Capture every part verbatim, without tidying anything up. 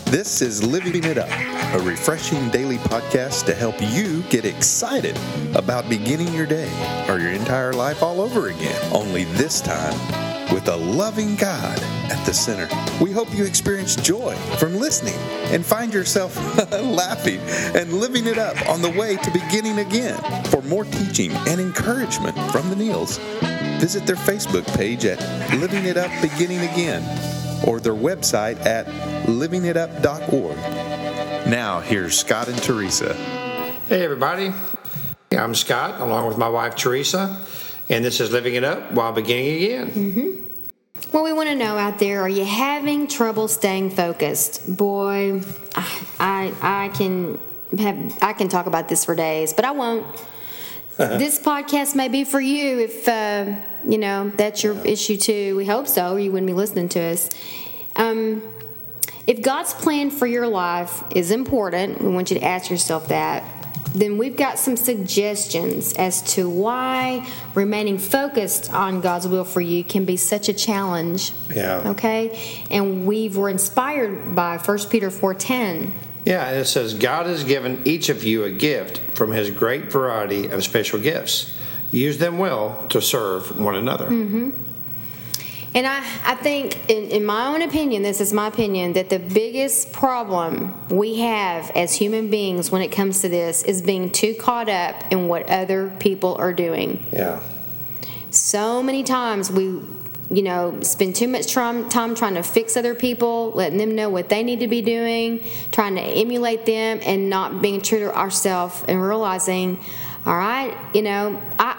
This is Living It Up, a refreshing daily podcast to help you get excited about beginning your day or your entire life all over again, only this time with a loving God at the center. We hope you experience joy from listening and find yourself laughing and living it up on the way to beginning again. For more teaching and encouragement from the Neals, visit their Facebook page at Living It Up Beginning Again or their website at living it up dot org. Now, here's Scott and Teresa. Hey, everybody. I'm Scott, along with my wife, Teresa, and this is Living It Up While Beginning Again. Mm-hmm. Well, we want to know out there, are you having trouble staying focused? Boy, I, I, I can have I can talk about this for days, but I won't. This podcast may be for you if, uh, you know, that's your issue too. We hope so, or you wouldn't be listening to us. Um, if God's plan for your life is important, we want you to ask yourself that, then we've got some suggestions as to why remaining focused on God's will for you can be such a challenge. Yeah. Okay? And we were inspired by First Peter four ten. Yeah, and it says, God has given each of you a gift from his great variety of special gifts. Use them well to serve one another. Mm-hmm. And I, I think, in, in my own opinion, this is my opinion, that the biggest problem we have as human beings when it comes to this is being too caught up in what other people are doing. Yeah. So many times we, you know, spend too much time, time trying to fix other people, letting them know what they need to be doing, trying to emulate them, and not being true to ourselves and realizing, all right, you know, I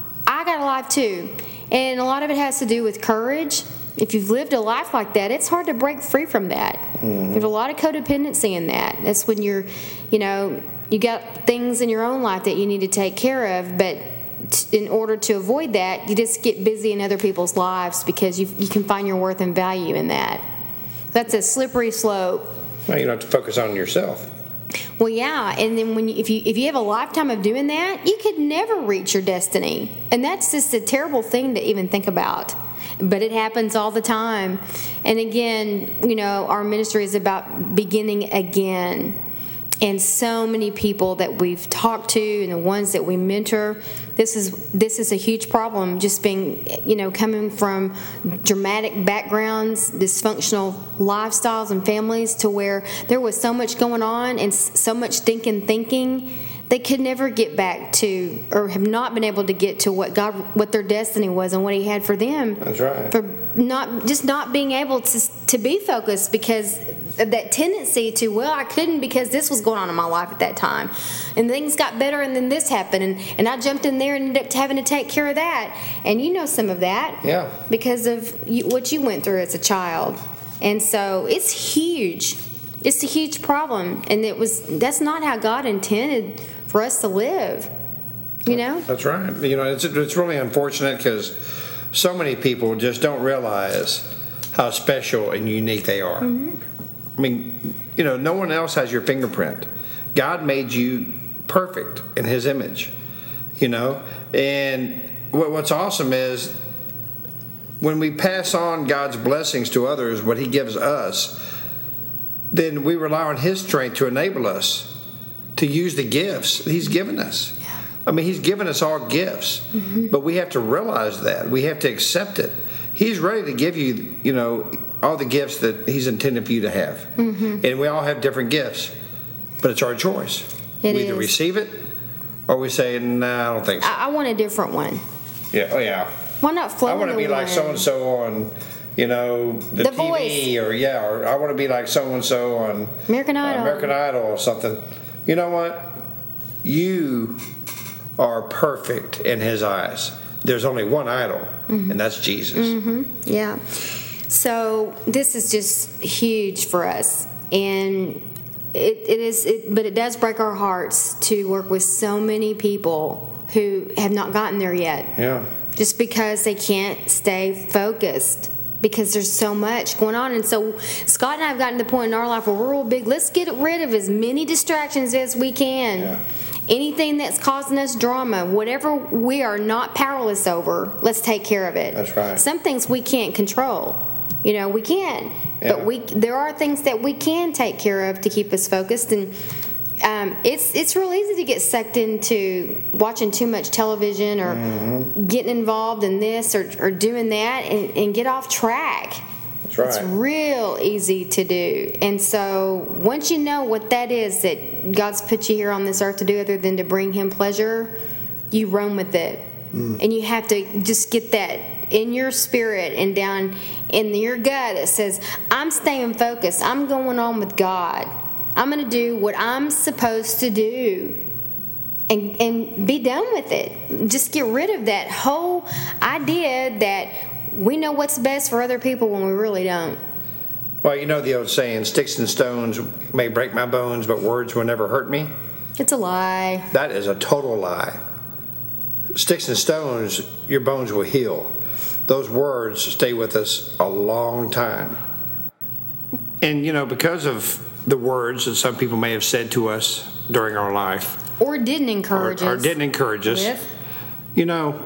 I got a life too. And a lot of it has to do with courage. If you've lived a life like that, it's hard to break free from that. Mm-hmm. There's a lot of codependency in that. That's when you're, you know, you got things in your own life that you need to take care of, but in order to avoid that, you just get busy in other people's lives because you you can find your worth and value in that. That's a slippery slope. Well, you don't have to focus on yourself. Well, yeah, and then when you, if you if you have a lifetime of doing that, you could never reach your destiny, and that's just a terrible thing to even think about. But it happens all the time. And again, you know, our ministry is about beginning again. And so many people that we've talked to and the ones that we mentor, this is this is a huge problem, just being, you know, coming from dramatic backgrounds, dysfunctional lifestyles and families, to where there was so much going on and so much stinking thinking, they could never get back to, or have not been able to get to what God, what their destiny was and what He had for them. That's right. For not just not being able to to be focused because of that tendency to, well, I couldn't because this was going on in my life at that time, and things got better, and then this happened, and, and I jumped in there and ended up having to take care of that. And you know some of that, yeah, because of you, what you went through as a child, and so it's huge. It's a huge problem, and it was that's not how God intended for us to live, you know? That's right. You know, it's it's really unfortunate because so many people just don't realize how special and unique they are. Mm-hmm. I mean, you know, no one else has your fingerprint. God made you perfect in His image, you know? And what, what's awesome is when we pass on God's blessings to others, what He gives us, then we rely on His strength to enable us to use the gifts He's given us. I mean, He's given us all gifts, mm-hmm. but we have to realize that. We have to accept it. He's ready to give you, you know, all the gifts that He's intended for you to have. Mm-hmm. And we all have different gifts, but it's our choice. It we either is. receive it or we say, nah, I don't think so. I, I want a different one. Yeah, oh yeah. Why not flow I want to be like so-and-so on, you know, the, the T V, Voice. or yeah, or I want to be like so-and-so on American Idol. Uh, American Idol or something. You know what? You are perfect in His eyes. There's only one idol, mm-hmm. and that's Jesus. Mm-hmm. Yeah. So this is just huge for us, and it, it is. It, but it does break our hearts to work with so many people who have not gotten there yet. Yeah. Just because they can't stay focused. Because there's so much going on. And so Scott and I have gotten to the point in our life where we're real big. Let's get rid of as many distractions as we can. Yeah. Anything that's causing us drama, whatever we are not powerless over, let's take care of it. That's right. Some things we can't control. You know, we can, Yeah. but we there are things that we can take care of to keep us focused, and um, it's it's real easy to get sucked into watching too much television or mm-hmm. getting involved in this or, or doing that and, and get off track. That's right. It's real easy to do, and so once you know what that is that God's put you here on this earth to do, other than to bring Him pleasure, you run with it, mm. and you have to just get that in your spirit and down in your gut. It says, I'm staying focused. I'm going on with God. I'm going to do what I'm supposed to do and and be done with it. Just get rid of that whole idea that we know what's best for other people when we really don't. Well, you know the old saying, sticks and stones may break my bones, but words will never hurt me. It's a lie. That is a total lie. Sticks and stones, your bones will heal. Those words stay with us a long time. And, you know, because of the words that some people may have said to us during our life, or didn't encourage or, us, or didn't encourage us, with. you know,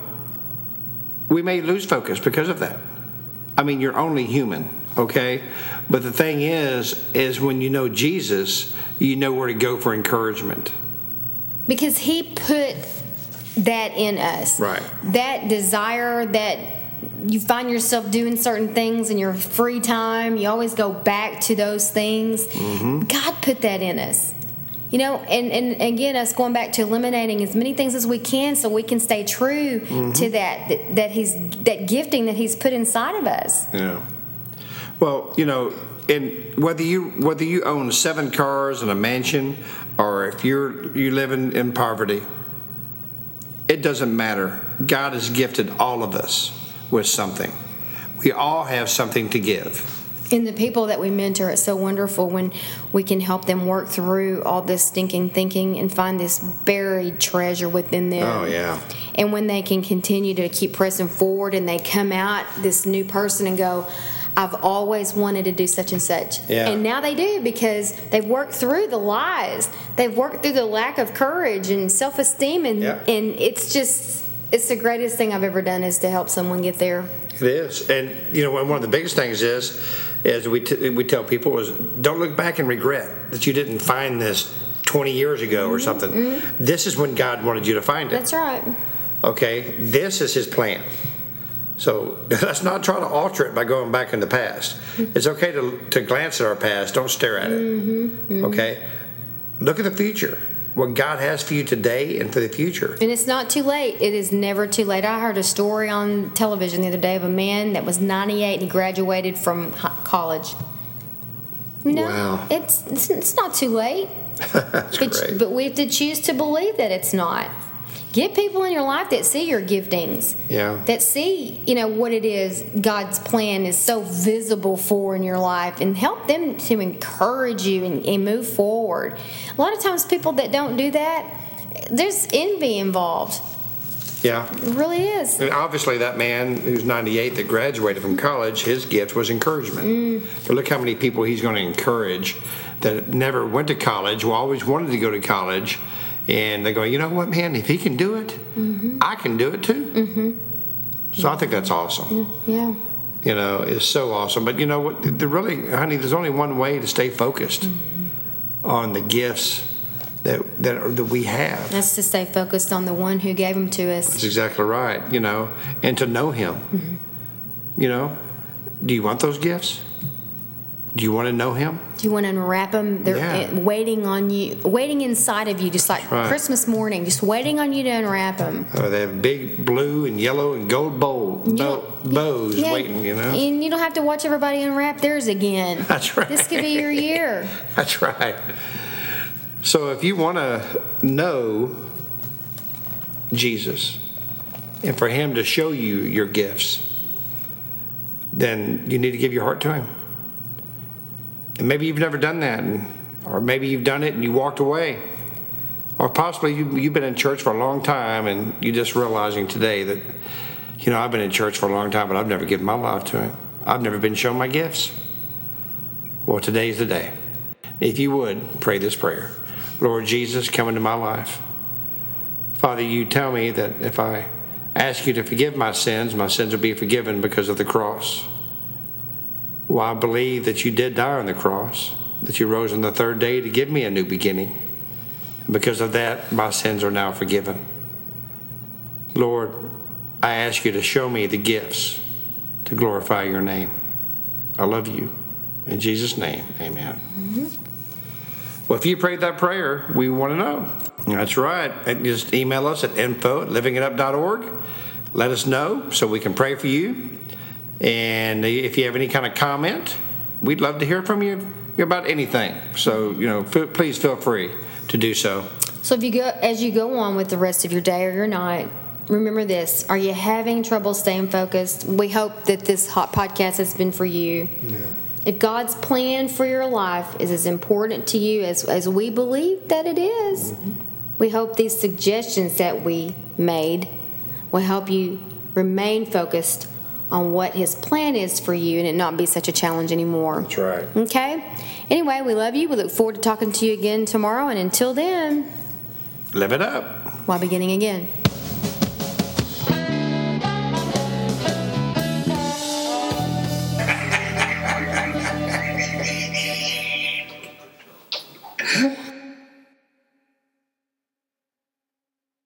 we may lose focus because of that. I mean, you're only human, okay? But the thing is, is when you know Jesus, you know where to go for encouragement. Because He put that in us. Right. That desire that you find yourself doing certain things in your free time, you always go back to those things. Mm-hmm. God put that in us. You know, and, and again, us going back to eliminating as many things as we can so we can stay true mm-hmm. to that, that that he's that gifting that He's put inside of us. Yeah. Well, you know, and whether you whether you own seven cars and a mansion, or if you're you live in, in poverty, it doesn't matter. God has gifted all of us with something. We all have something to give. And the people that we mentor, it's so wonderful when we can help them work through all this stinking thinking and find this buried treasure within them. Oh, yeah. And when they can continue to keep pressing forward and they come out this new person and go, I've always wanted to do such and such. Yeah. And now they do, because they've worked through the lies. They've worked through the lack of courage and self-esteem. And, yeah. and it's just, it's the greatest thing I've ever done is to help someone get there. It is. And, you know, one of the biggest things is, is we, t- we tell people is don't look back and regret that you didn't find this twenty years ago or something. Mm-hmm. This is when God wanted you to find it. That's right. Okay? This is His plan. So let's not try to alter it by going back in the past. It's okay to to glance at our past. Don't stare at it. Mm-hmm, mm-hmm. Okay? Look at the future. What God has for you today and for the future. And it's not too late. It is never too late. I heard a story on television the other day of a man that was ninety-eight and he graduated from college. You know, wow. it's, it's it's not too late. That's but, great. But we have to choose to believe that it's not. Get people in your life that see your giftings. Yeah. That see, you know, what it is God's plan is so visible for in your life, and help them to encourage you and, and move forward. A lot of times people that don't do that, there's envy involved. Yeah. It really is. And obviously that man who's ninety-eight that graduated from college, his gift was encouragement. Mm. But look how many people he's going to encourage that never went to college, who always wanted to go to college. And they go, you know what, man, if he can do it, mm-hmm. I can do it too. Mm-hmm. So I think that's awesome. Yeah. You know, it's so awesome. But you know what, the really, honey, there's only one way to stay focused mm-hmm. on the gifts that that, are, that we have. That's to stay focused on the one who gave them to us. That's exactly right, you know, and to know Him. Mm-hmm. You know, do you want those gifts? Do you want to know Him? Do you want to unwrap them? They're yeah. waiting on you, waiting inside of you, just like right. Christmas morning, just waiting on you to unwrap them. Oh, they have big blue and yellow and gold bowl, bow, bows yeah, waiting, you know. And you don't have to watch everybody unwrap theirs again. That's right. This could be your year. That's right. So if you want to know Jesus and for Him to show you your gifts, then you need to give your heart to Him. And maybe you've never done that, and, or maybe you've done it and you walked away. Or possibly you, you've been in church for a long time and you're just realizing today that, you know, I've been in church for a long time, but I've never given my life to Him. I've never been shown my gifts. Well, today's the day. If you would, pray this prayer. Lord Jesus, come into my life. Father, you tell me that if I ask you to forgive my sins, my sins will be forgiven because of the cross. Well, I believe that you did die on the cross, that you rose on the third day to give me a new beginning. And because of that, my sins are now forgiven. Lord, I ask you to show me the gifts to glorify your name. I love you. In Jesus' name, amen. Mm-hmm. Well, if you prayed that prayer, we want to know. That's right. Just email us at info at living it up dot org. Let us know so we can pray for you. And if you have any kind of comment, we'd love to hear from you about anything. So, you know, f- please feel free to do so. So if you go, as you go on with the rest of your day or your night, remember this. Are you having trouble staying focused? We hope that this hot podcast has been for you. Yeah. If God's plan for your life is as important to you as, as we believe that it is, mm-hmm. we hope these suggestions that we made will help you remain focused on what His plan is for you and it not be such a challenge anymore. That's right. Okay? Anyway, we love you. We look forward to talking to you again tomorrow. And until then, live it up while beginning again.